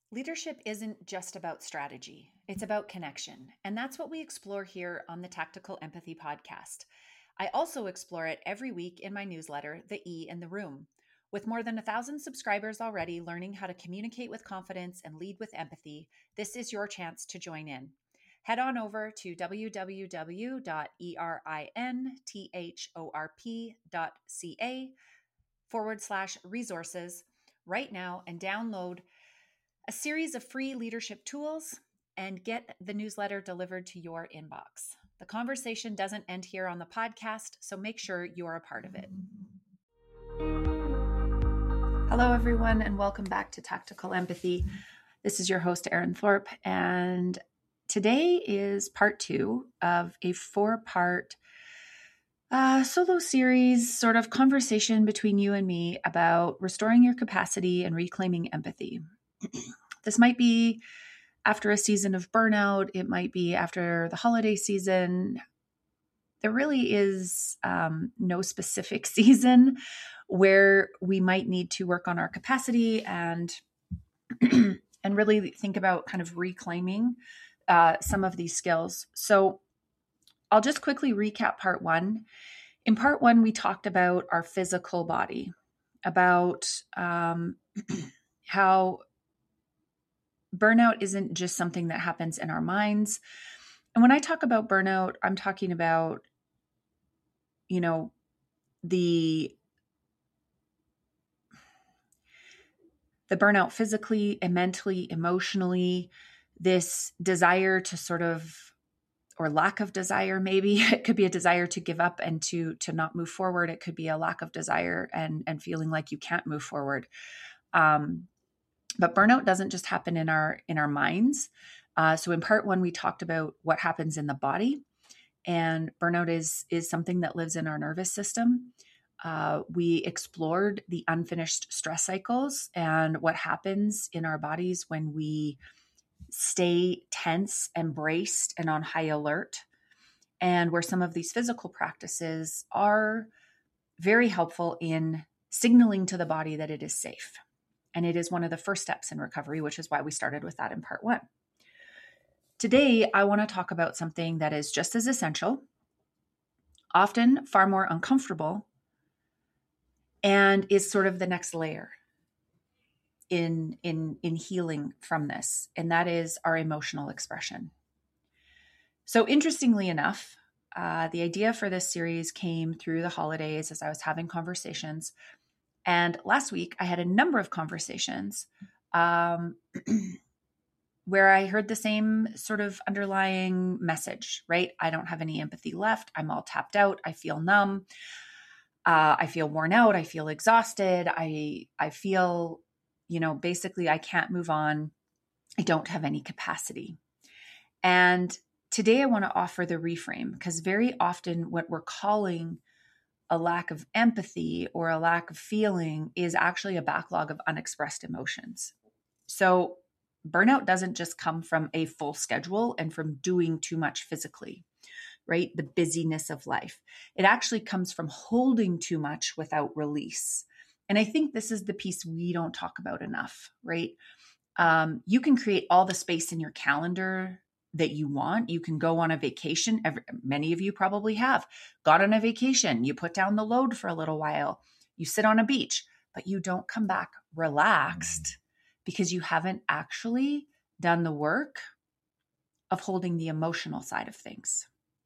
Leadership isn't just about strategy, it's about connection. And that's what we explore here on the Tactical Empathy podcast. I also explore it every week in my newsletter, The E in the Room. With more than 1,000 subscribers already learning how to communicate with confidence and lead with empathy, this is your chance to join in. Head on over to www.erinthorp.ca/resources right now and download a series of free leadership tools and get the newsletter delivered to your inbox. The conversation doesn't end here on the podcast, so make sure you're a part of it. Hello, everyone, and welcome back to Tactical Empathy. This is your host, Erin Thorpe, and today is part 2 of a 4-part solo series, sort of conversation between you and me about restoring your capacity and reclaiming empathy. This might be after a season of burnout. It might be after the holiday season. There really is no specific season where we might need to work on our capacity and really think about kind of reclaiming some of these skills. So I'll just quickly recap part 1. In part 1, we talked about our physical body, about how burnout isn't just something that happens in our minds. And when I talk about burnout, I'm talking about, the burnout physically and mentally, emotionally, this desire to sort of, or lack of desire, maybe it could be a desire to give up and to not move forward. It could be a lack of desire and feeling like you can't move forward. But burnout doesn't just happen in our minds. So in part 1, we talked about what happens in the body, and burnout is something that lives in our nervous system. We explored the unfinished stress cycles and what happens in our bodies when we stay tense and braced and on high alert, and where some of these physical practices are very helpful in signaling to the body that it is safe. And it is one of the first steps in recovery, which is why we started with that in part 1. Today, I want to talk about something that is just as essential, often far more uncomfortable, and is sort of the next layer in healing from this, and that is our emotional expression. So interestingly enough, the idea for this series came through the holidays as I was having conversations. And last week, I had a number of conversations where I heard the same sort of underlying message, right? I don't have any empathy left. I'm all tapped out. I feel numb. I feel worn out. I feel exhausted. I feel, basically I can't move on. I don't have any capacity. And today I want to offer the reframe, because very often what we're calling a lack of empathy or a lack of feeling is actually a backlog of unexpressed emotions. So burnout doesn't just come from a full schedule and from doing too much physically, right? The busyness of life. It actually comes from holding too much without release. And I think this is the piece we don't talk about enough, right? You can create all the space in your calendar that you want. You can go on a vacation. Many of you probably have gone on a vacation. You put down the load for a little while. You sit on a beach, but you don't come back relaxed because you haven't actually done the work of holding the emotional side of things.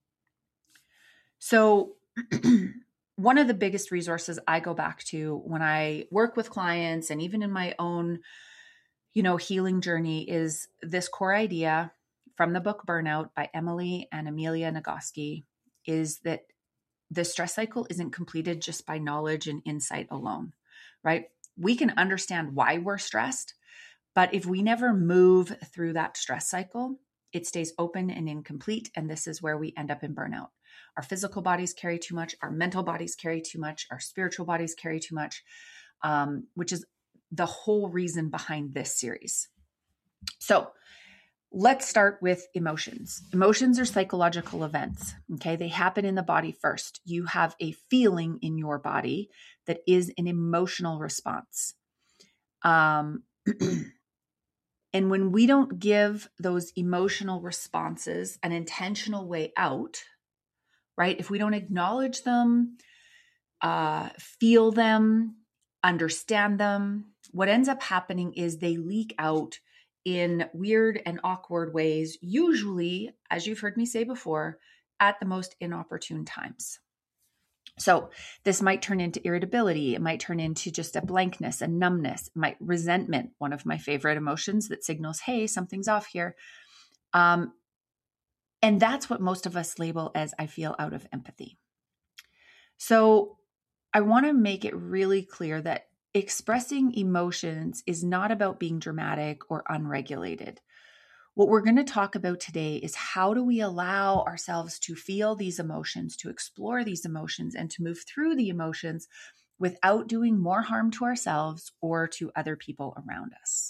So one of the biggest resources I go back to when I work with clients and even in my own, healing journey is this core idea from the book Burnout by Emily and Amelia Nagoski, is that the stress cycle isn't completed just by knowledge and insight alone, right? We can understand why we're stressed, but if we never move through that stress cycle, it stays open and incomplete. And this is where we end up in burnout. Our physical bodies carry too much. Our mental bodies carry too much. Our spiritual bodies carry too much, which is the whole reason behind this series. So let's start with emotions. Emotions are psychological events. Okay. They happen in the body first. You have a feeling in your body that is an emotional response. And And when we don't give those emotional responses an intentional way out, right? If we don't acknowledge them, feel them, understand them, what ends up happening is they leak out in weird and awkward ways, usually, as you've heard me say before, at the most inopportune times. So this might turn into irritability. It might turn into just a blankness, a numbness, resentment, one of my favorite emotions that signals, hey, something's off here. And that's what most of us label as I feel out of empathy. So I want to make it really clear that expressing emotions is not about being dramatic or unregulated. What we're going to talk about today is how do we allow ourselves to feel these emotions, to explore these emotions, and to move through the emotions without doing more harm to ourselves or to other people around us.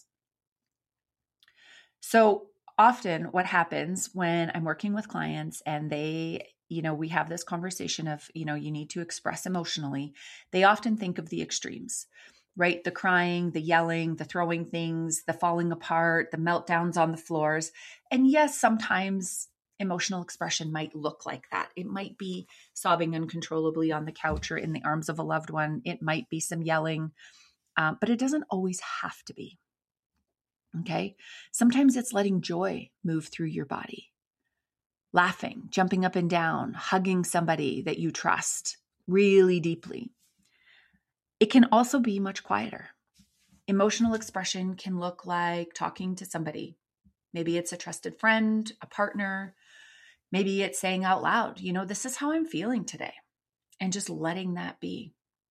So often what happens when I'm working with clients and they, we have this conversation of, you need to express emotionally, they often think of the extremes, right? The crying, the yelling, the throwing things, the falling apart, the meltdowns on the floors. And yes, sometimes emotional expression might look like that. It might be sobbing uncontrollably on the couch or in the arms of a loved one. It might be some yelling, but it doesn't always have to be. Okay. Sometimes it's letting joy move through your body, laughing, jumping up and down, hugging somebody that you trust really deeply. It can also be much quieter. Emotional expression can look like talking to somebody. Maybe it's a trusted friend, a partner. Maybe it's saying out loud, this is how I'm feeling today, and just letting that be.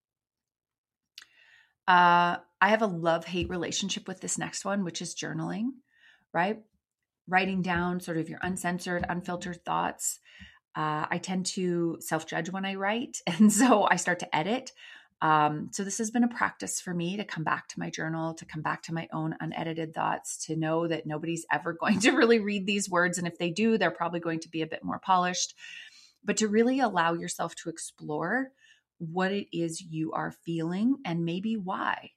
I have a love-hate relationship with this next one, which is journaling, right? Writing down sort of your uncensored, unfiltered thoughts. I tend to self-judge when I write, and so I start to edit. So this has been a practice for me to come back to my journal, to come back to my own unedited thoughts, to know that nobody's ever going to really read these words. And if they do, they're probably going to be a bit more polished. But to really allow yourself to explore what it is you are feeling and maybe why.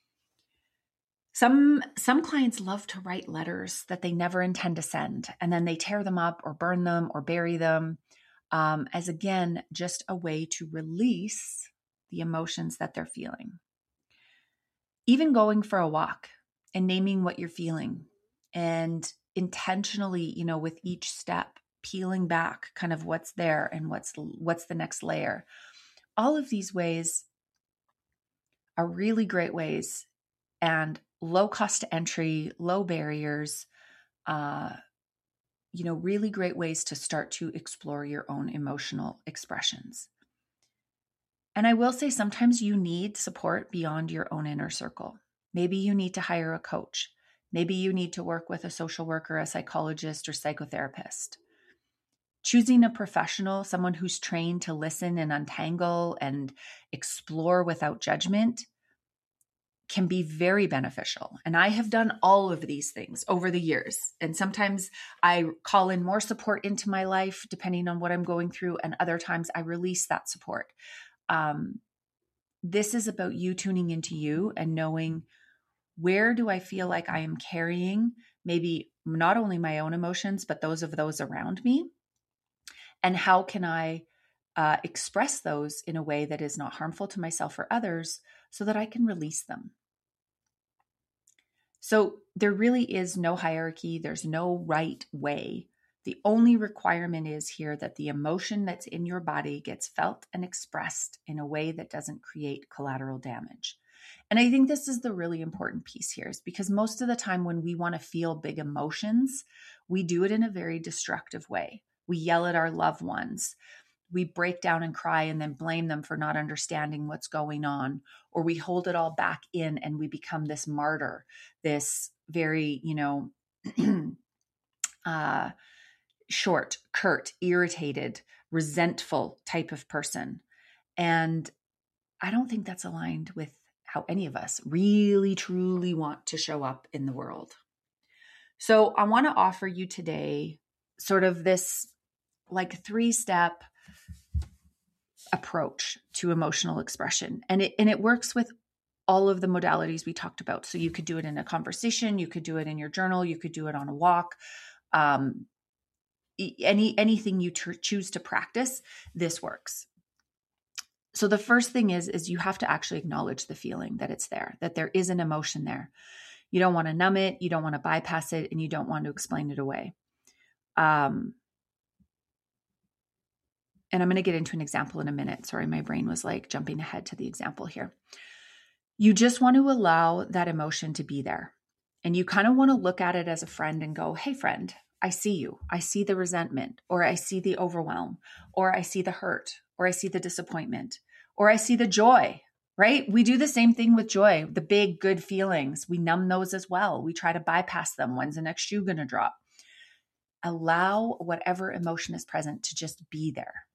Some clients love to write letters that they never intend to send, and then they tear them up or burn them or bury them, as again, just a way to release the emotions that they're feeling. Even going for a walk and naming what you're feeling and intentionally, with each step, peeling back kind of what's there and what's the next layer. All of these ways are really great ways and low cost to entry, low barriers, really great ways to start to explore your own emotional expressions. And I will say sometimes you need support beyond your own inner circle. Maybe you need to hire a coach. Maybe you need to work with a social worker, a psychologist, or psychotherapist. Choosing a professional, someone who's trained to listen and untangle and explore without judgment, can be very beneficial. And I have done all of these things over the years. And sometimes I call in more support into my life, depending on what I'm going through. And other times I release that support. This is about you tuning into you and knowing, where do I feel like I am carrying maybe not only my own emotions, but those of those around me? And how can I express those in a way that is not harmful to myself or others so that I can release them? So there really is no hierarchy. There's no right way. The only requirement is here that the emotion that's in your body gets felt and expressed in a way that doesn't create collateral damage. And I think this is the really important piece here, is because most of the time when we want to feel big emotions, we do it in a very destructive way. We yell at our loved ones. We break down and cry and then blame them for not understanding what's going on, or we hold it all back in and we become this martyr, this very, short, curt, irritated, resentful type of person. And I don't think that's aligned with how any of us really, truly want to show up in the world. So I want to offer you today sort of this like 3-step approach to emotional expression. And it works with all of the modalities we talked about. So you could do it in a conversation, you could do it in your journal, you could do it on a walk. Anything you choose to practice, this works. So the first thing is you have to actually acknowledge the feeling that it's there, that there is an emotion there. You don't want to numb it, you don't want to bypass it, and you don't want to explain it away. And I'm going to get into an example in a minute. Sorry, my brain was like jumping ahead to the example here. You just want to allow that emotion to be there. And you kind of want to look at it as a friend and go, hey, friend, I see you. I see the resentment, or I see the overwhelm, or I see the hurt, or I see the disappointment, or I see the joy, right? We do the same thing with joy, the big, good feelings. We numb those as well. We try to bypass them. When's the next shoe going to drop? Allow whatever emotion is present to just be there.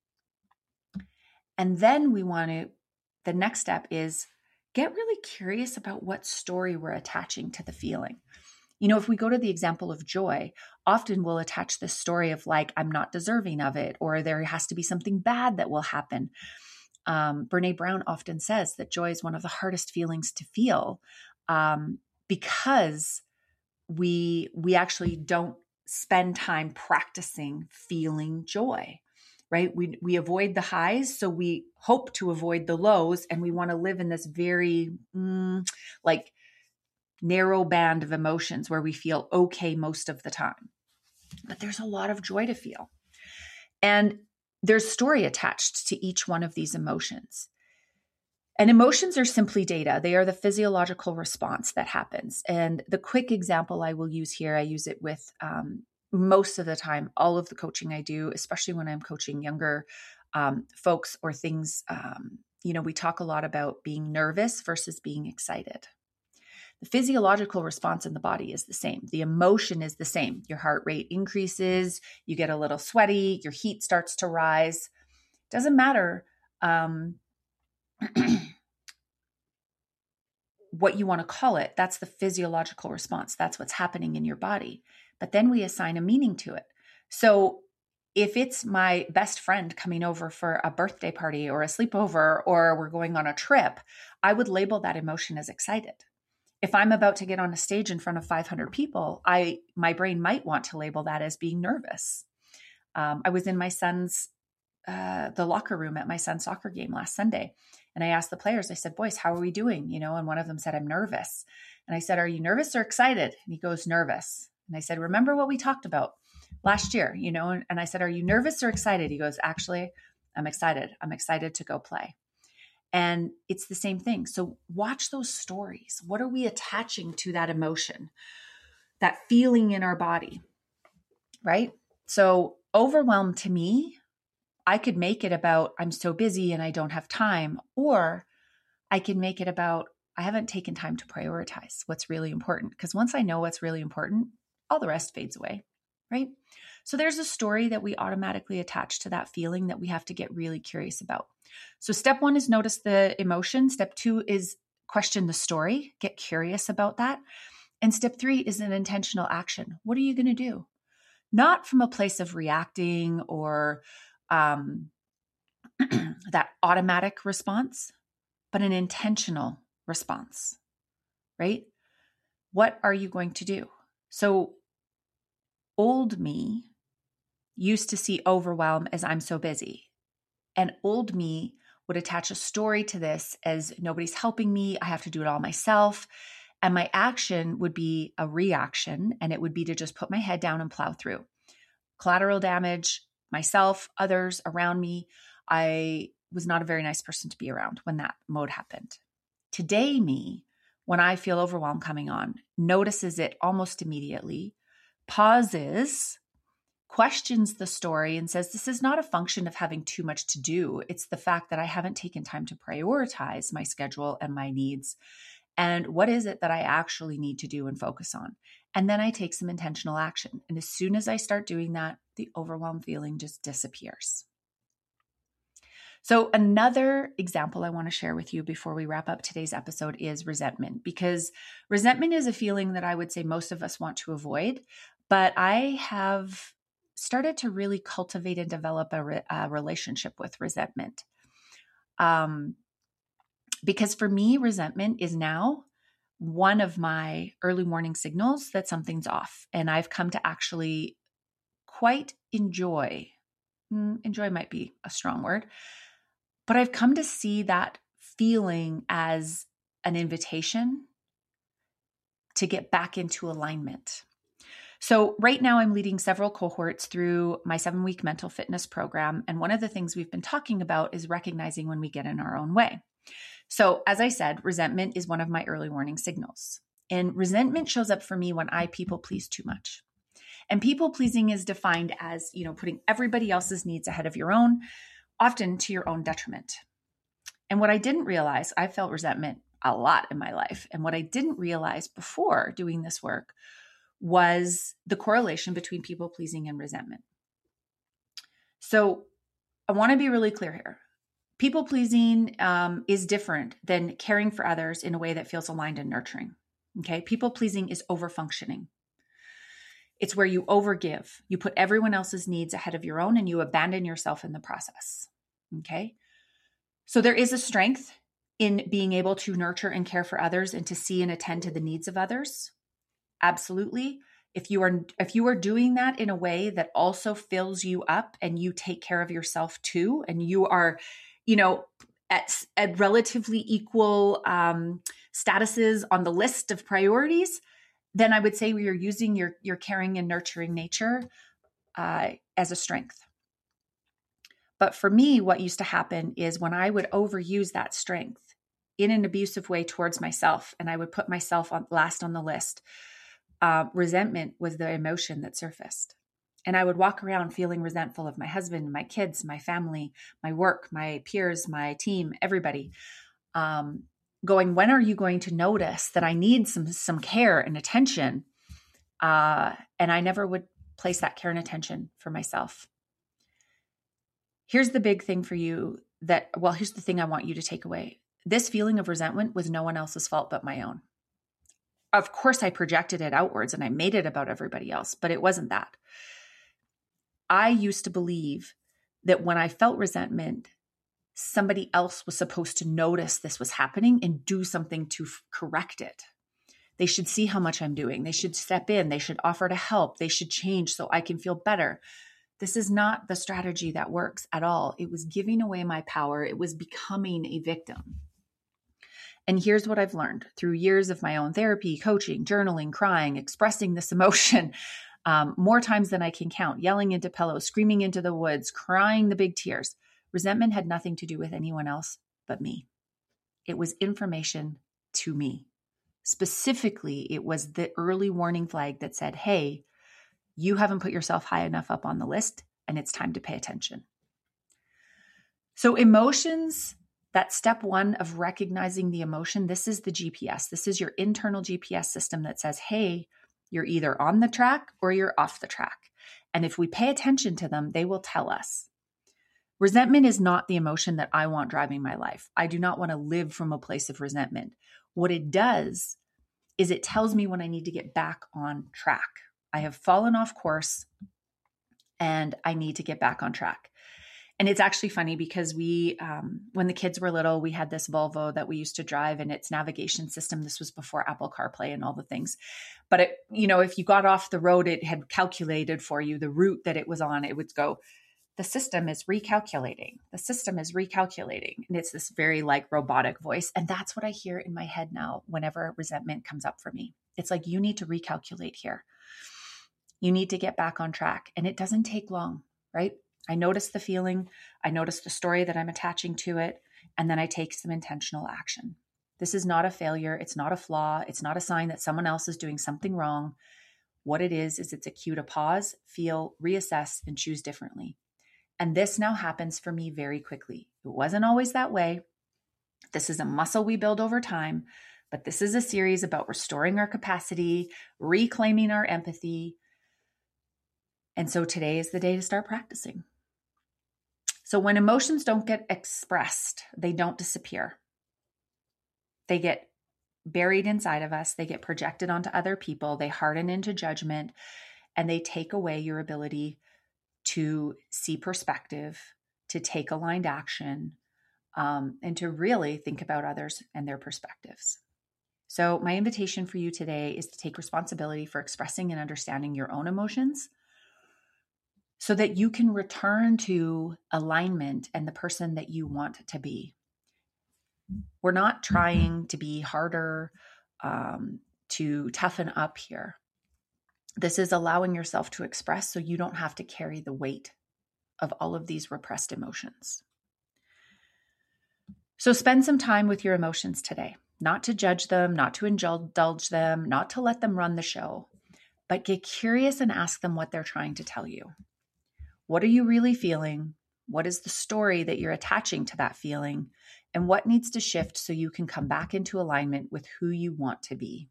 And then the next step is get really curious about what story we're attaching to the feeling. If we go to the example of joy, often we'll attach this story of like, I'm not deserving of it, or there has to be something bad that will happen. Brene Brown often says that joy is one of the hardest feelings to feel because we actually don't spend time practicing feeling joy. Right? We avoid the highs, so we hope to avoid the lows, and we want to live in this very like narrow band of emotions where we feel okay most of the time. But there's a lot of joy to feel. And there's story attached to each one of these emotions. And emotions are simply data. They are the physiological response that happens. And the quick example I will use here, I use it with most of the time, all of the coaching I do, especially when I'm coaching younger folks or things, we talk a lot about being nervous versus being excited. The physiological response in the body is the same. The emotion is the same. Your heart rate increases, you get a little sweaty, your heat starts to rise. Doesn't matter what you want to call it. That's the physiological response. That's what's happening in your body. But then we assign a meaning to it. So if it's my best friend coming over for a birthday party or a sleepover, or we're going on a trip, I would label that emotion as excited. If I'm about to get on a stage in front of 500 people, my brain might want to label that as being nervous. I was in my son's the locker room at my son's soccer game last Sunday. And I asked the players, I said, boys, how are we doing? And one of them said, I'm nervous. And I said, are you nervous or excited? And he goes, nervous. And I said, remember what we talked about last year, and I said, are you nervous or excited? He goes, actually, I'm excited. I'm excited to go play. And it's the same thing. So watch those stories. What are we attaching to that emotion, that feeling in our body, right? So overwhelm, to me, I could make it about I'm so busy and I don't have time, or I can make it about I haven't taken time to prioritize what's really important. Because once I know what's really important, all the rest fades away, right? So there's a story that we automatically attach to that feeling that we have to get really curious about. So step 1 is notice the emotion. Step 2 is question the story, get curious about that. And step 3 is an intentional action. What are you going to do? Not from a place of reacting or that automatic response, but an intentional response, right? What are you going to do? So old me used to see overwhelm as I'm so busy. And old me would attach a story to this as nobody's helping me. I have to do it all myself. And my action would be a reaction, and it would be to just put my head down and plow through. Collateral damage, myself, others around me. I was not a very nice person to be around when that mode happened. Today, me, when I feel overwhelm coming on, notices it almost immediately, pauses, questions the story, and says, this is not a function of having too much to do. It's the fact that I haven't taken time to prioritize my schedule and my needs. And what is it that I actually need to do and focus on? And then I take some intentional action. And as soon as I start doing that, the overwhelm feeling just disappears. So another example I want to share with you before we wrap up today's episode is resentment, because resentment is a feeling that I would say most of us want to avoid, but I have started to really cultivate and develop a relationship with resentment. Because for me, resentment is now one of my early warning signals that something's off. And I've come to actually quite enjoy might be a strong word, but I've come to see that feeling as an invitation to get back into alignment. So right now I'm leading several cohorts through my 7-week mental fitness program. And one of the things we've been talking about is recognizing when we get in our own way. So as I said, resentment is one of my early warning signals. And resentment shows up for me when I people please too much. And people pleasing is defined as, putting everybody else's needs ahead of your own, often to your own detriment. And what I didn't realize, I felt resentment a lot in my life. And what I didn't realize before doing this work was the correlation between people pleasing and resentment. So I want to be really clear here. People pleasing is different than caring for others in a way that feels aligned and nurturing. Okay. People pleasing is overfunctioning. It's where you overgive. You put everyone else's needs ahead of your own and you abandon yourself in the process. Okay. So there is a strength in being able to nurture and care for others and to see and attend to the needs of others. Absolutely. If you are doing that in a way that also fills you up and you take care of yourself too, and you are, at relatively equal statuses on the list of priorities, then I would say we are using your caring and nurturing nature as a strength. But for me, what used to happen is when I would overuse that strength in an abusive way towards myself, and I would put myself last on the list, resentment was the emotion that surfaced. And I would walk around feeling resentful of my husband, my kids, my family, my work, my peers, my team, everybody. Going, when are you going to notice that I need some care and attention? And I never would place that care and attention for myself. Here's the big thing for you here's the thing I want you to take away. This feeling of resentment was no one else's fault but my own. Of course, I projected it outwards and I made it about everybody else, but it wasn't that. I used to believe that when I felt resentment, somebody else was supposed to notice this was happening and do something to correct it. They should see how much I'm doing. They should step in. They should offer to help. They should change so I can feel better. This is not the strategy that works at all. It was giving away my power. It was becoming a victim. And here's what I've learned through years of my own therapy, coaching, journaling, crying, expressing this emotion more times than I can count, yelling into pillows, screaming into the woods, crying the big tears. Resentment had nothing to do with anyone else but me. It was information to me. Specifically, it was the early warning flag that said, hey, you haven't put yourself high enough up on the list and it's time to pay attention. So emotions, that step one of recognizing the emotion, this is the GPS. This is your internal GPS system that says, hey, you're either on the track or you're off the track. And if we pay attention to them, they will tell us. Resentment is not the emotion that I want driving my life. I do not want to live from a place of resentment. What it does is it tells me when I need to get back on track. I have fallen off course and I need to get back on track. And it's actually funny because we, when the kids were little, we had this Volvo that we used to drive and its navigation system. This was before Apple CarPlay and all the things. But it, if you got off the road, it had calculated for you the route that it was on. It would go, the system is recalculating. The system is recalculating. And it's this very robotic voice. And that's what I hear in my head now whenever resentment comes up for me. It's like, you need to recalculate here. You need to get back on track. And it doesn't take long, right? I notice the feeling, I notice the story that I'm attaching to it, and then I take some intentional action. This is not a failure. It's not a flaw. It's not a sign that someone else is doing something wrong. What it is it's a cue to pause, feel, reassess, and choose differently. And this now happens for me very quickly. It wasn't always that way. This is a muscle we build over time, but this is a series about restoring our capacity, reclaiming our empathy. And so today is the day to start practicing. So when emotions don't get expressed, they don't disappear. They get buried inside of us. They get projected onto other people. They harden into judgment, and they take away your ability to see perspective, to take aligned action, and to really think about others and their perspectives. So my invitation for you today is to take responsibility for expressing and understanding your own emotions so that you can return to alignment and the person that you want to be. We're not trying to be harder, to toughen up here. This is allowing yourself to express so you don't have to carry the weight of all of these repressed emotions. So spend some time with your emotions today, not to judge them, not to indulge them, not to let them run the show, but get curious and ask them what they're trying to tell you. What are you really feeling? What is the story that you're attaching to that feeling? And what needs to shift so you can come back into alignment with who you want to be?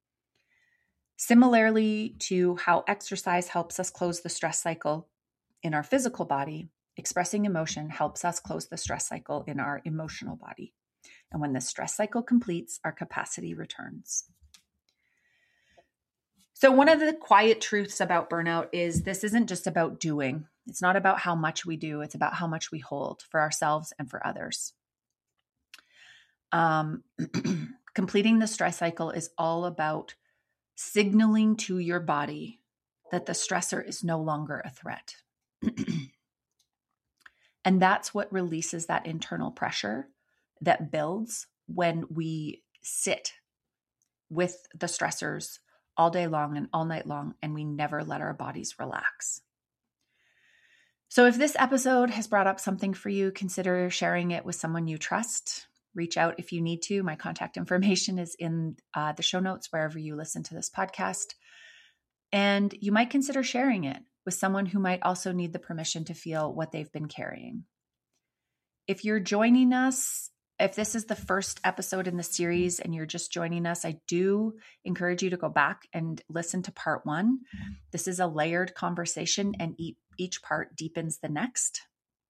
Similarly to how exercise helps us close the stress cycle in our physical body, expressing emotion helps us close the stress cycle in our emotional body. And when the stress cycle completes, our capacity returns. So one of the quiet truths about burnout is this isn't just about doing. It's not about how much we do. It's about how much we hold for ourselves and for others. Completing the stress cycle is all about signaling to your body that the stressor is no longer a threat. And that's what releases that internal pressure that builds when we sit with the stressors all day long and all night long, and we never let our bodies relax. So if this episode has brought up something for you, consider sharing it with someone you trust. Reach out if you need to. My contact information is in the show notes wherever you listen to this podcast. And you might consider sharing it with someone who might also need the permission to feel what they've been carrying. If you're joining us, if this is the first episode in the series and you're just joining us, I do encourage you to go back and listen to part 1. This is a layered conversation and each part deepens the next.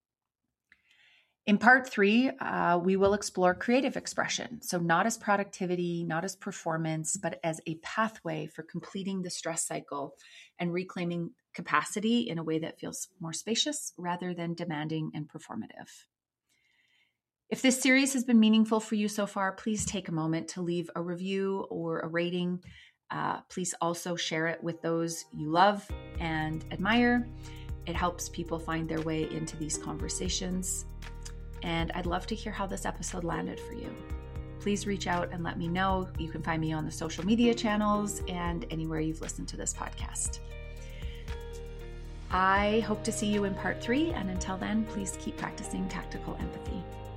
In part 3, we will explore creative expression. So not as productivity, not as performance, but as a pathway for completing the stress cycle and reclaiming capacity in a way that feels more spacious rather than demanding and performative. If this series has been meaningful for you so far, please take a moment to leave a review or a rating. Please also share it with those you love and admire. It helps people find their way into these conversations. And I'd love to hear how this episode landed for you. Please reach out and let me know. You can find me on the social media channels and anywhere you've listened to this podcast. I hope to see you in part 3. And until then, please keep practicing tactical empathy.